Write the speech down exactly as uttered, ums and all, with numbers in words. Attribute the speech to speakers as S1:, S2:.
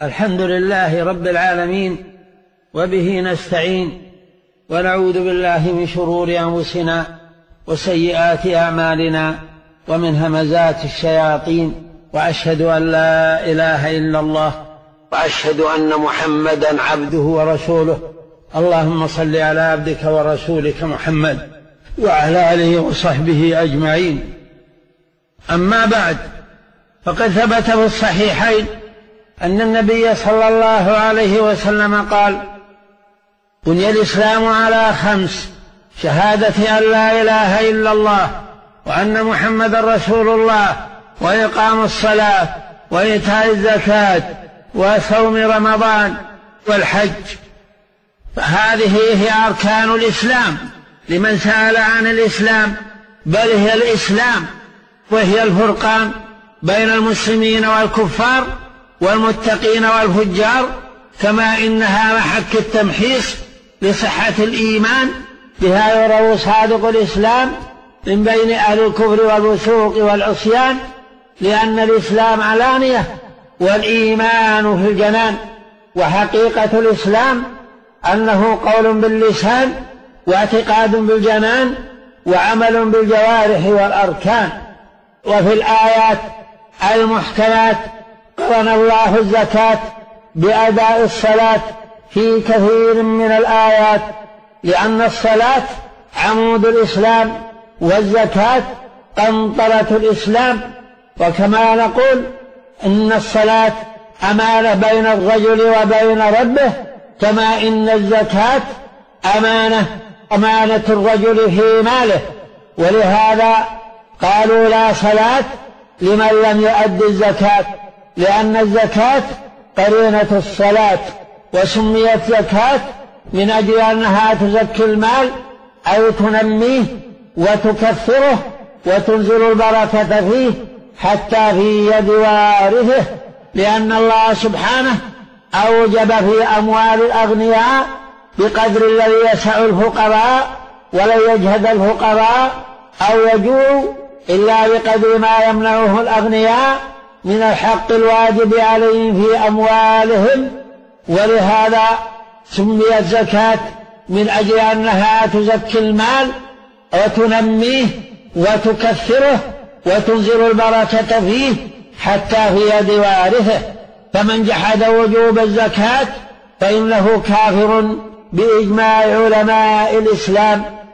S1: الحمد لله رب العالمين، وبه نستعين، ونعوذ بالله من شرور أنفسنا وسيئات أعمالنا ومن همزات الشياطين، وأشهد أن لا إله إلا الله، وأشهد أن محمدا عبده ورسوله. اللهم صل على عبدك ورسولك محمد وعلى آله وصحبه أجمعين. أما بعد، فقد ثبت في الصحيحين أن النبي صلى الله عليه وسلم قال: بني الإسلام على خمس: شهادة أن لا إله إلا الله وأن محمد رسول الله، وإقام الصلاة، وإيتاء الزكاة، وصوم رمضان، والحج. فهذه هي أركان الإسلام لمن سأل عن الإسلام، بل هي الإسلام، وهي الفرقان بين المسلمين والكفار والمتقين والفجار، كما إنها محك التمحيص لصحة الإيمان. بها يرى صادق الإسلام من بين أهل الكفر والفسوق والعصيان، لأن الإسلام علانية والإيمان في الجنان. وحقيقة الإسلام أنه قول باللسان، واعتقاد بالجنان، وعمل بالجوارح والأركان. وفي الآيات المحكمات قرن الله الزكاة بأداء الصلاة في كثير من الآيات، لأن الصلاة عمود الإسلام، والزكاة قنطرة الإسلام. وكما نقول إن الصلاة أمانة بين الرجل وبين ربه، كما إن الزكاة أمانة أمانة الرجل في ماله. ولهذا قالوا: لا صلاة لمن لم يؤد الزكاة، لأن الزكاة قرينة الصلاة. وسميت زكاة من أجل أنها تزكي المال، أو تنميه وتكثره وتنزل البركة فيه حتى في يد وارثه، لأن الله سبحانه أوجب في أموال الأغنياء بقدر الذي يسع الفقراء، ولن يجهد الفقراء أو يجوع إلا بقدر ما يمنعه الأغنياء من الحق الواجب عليهم في أموالهم. ولهذا سميت زكاة من أجل أنها تزكي المال وتنميه وتكثره وتنزل البركة فيه حتى في يد وارثه. فمن جحد وجوب الزكاة فإنه كافر بإجماع علماء الإسلام.